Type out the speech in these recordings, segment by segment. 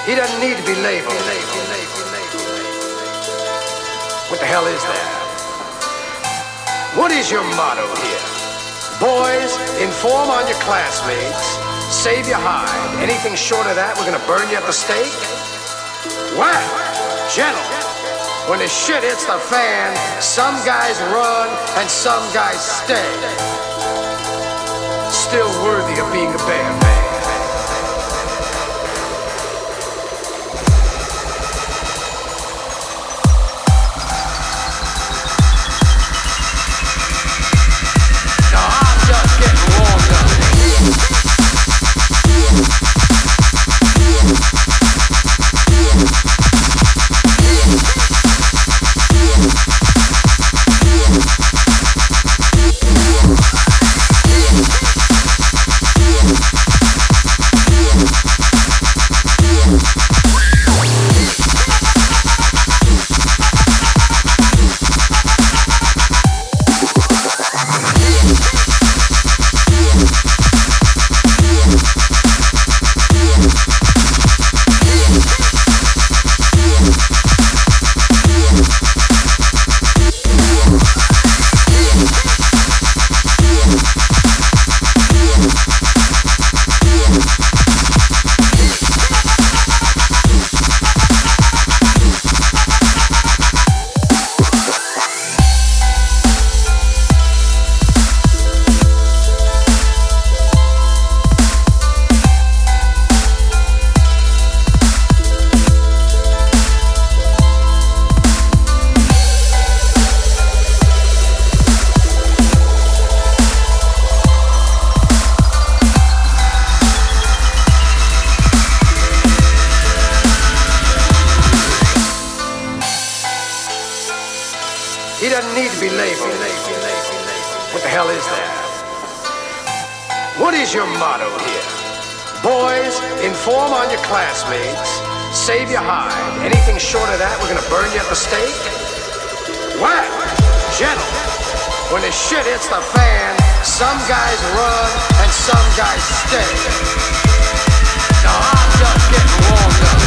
He doesn't need to be labeled. What the hell is that? What is your motto here? Boys, inform on your classmates. Save your hide. Anything short of that, we're gonna burn you at the stake. What? Gentle. When the shit hits the fan, some guys run and some guys stay. Still worthy of being a band man. He doesn't need to be labeled. What the hell is that? What is your motto here? Boys, inform on your classmates. Save your hide. Anything short of that, we're gonna burn you at the stake. What? Gentle. When the shit hits the fan, some guys run and some guys stay. Now I'm just getting warmed up.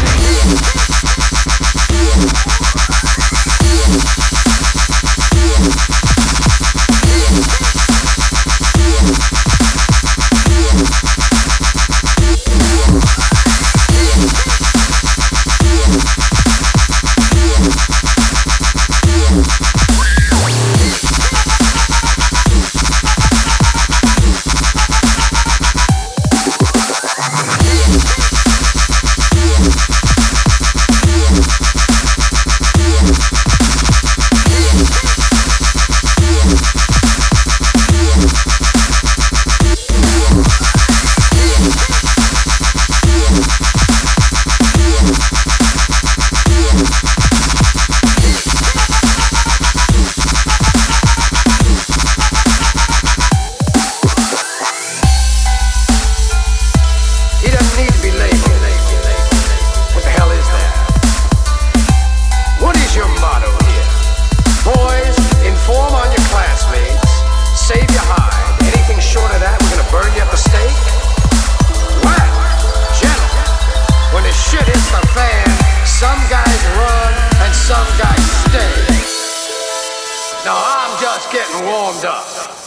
Some guys run and some guys stay. Now I'm just getting warmed up.